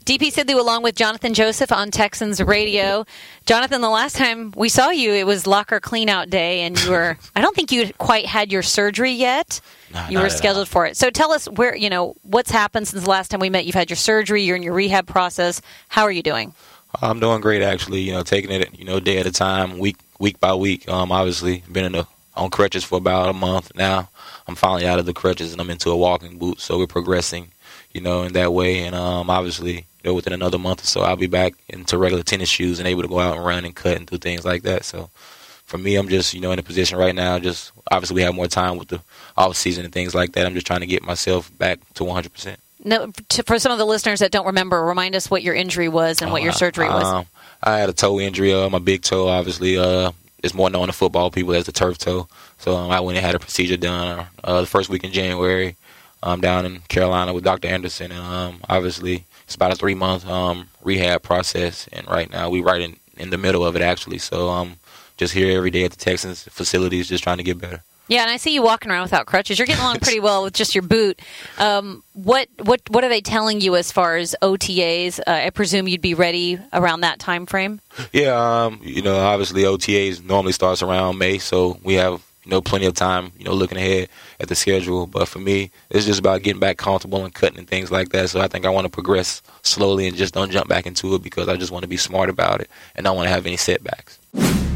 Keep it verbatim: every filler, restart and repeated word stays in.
D P Sidley along with Jonathan Joseph on Texans Radio. Jonathan, the last time we saw you, it was locker cleanout day, and you were, I don't think you quite had your surgery yet. No, you were scheduled for it. So tell us where, you know, what's happened since the last time we met. You've had your surgery, you're in your rehab process. How are you doing? I'm doing great, actually. You know, taking it, you know, day at a time, week week by week. Um, obviously, been in the, on crutches for about a month now. I'm finally out of the crutches, and I'm into a walking boot, so we're progressing, you know, in that way. And um, obviously, you know, within another month or so, I'll be back into regular tennis shoes and able to go out and run and cut and do things like that. So for me, I'm just, you know, in a position right now, just obviously we have more time with the off season and things like that. I'm just trying to get myself back to one hundred percent. No, to, for some of the listeners that don't remember, remind us what your injury was and what your surgery was. Um, I had a toe injury, uh, my big toe, obviously. Uh, it's more known to football people as the turf toe. So um, I went and had a procedure done uh, the first week in January um, down in Carolina with Doctor Anderson. And um, obviously it's about a three-month um, rehab process. And right now we're right in, in the middle of it, actually. So um, just here every day at the Texans facilities just trying to get better. Yeah, and I see you walking around without crutches. You're getting along pretty well with just your boot. Um, what what what are they telling you as far as O T As? Uh, I presume you'd be ready around that time frame? Yeah, um, you know, obviously O T As normally starts around May, so we have, you know, plenty of time, you know, looking ahead at the schedule. But for me, it's just about getting back comfortable and cutting and things like that. So I think I want to progress slowly and just don't jump back into it because I just want to be smart about it and don't want to have any setbacks.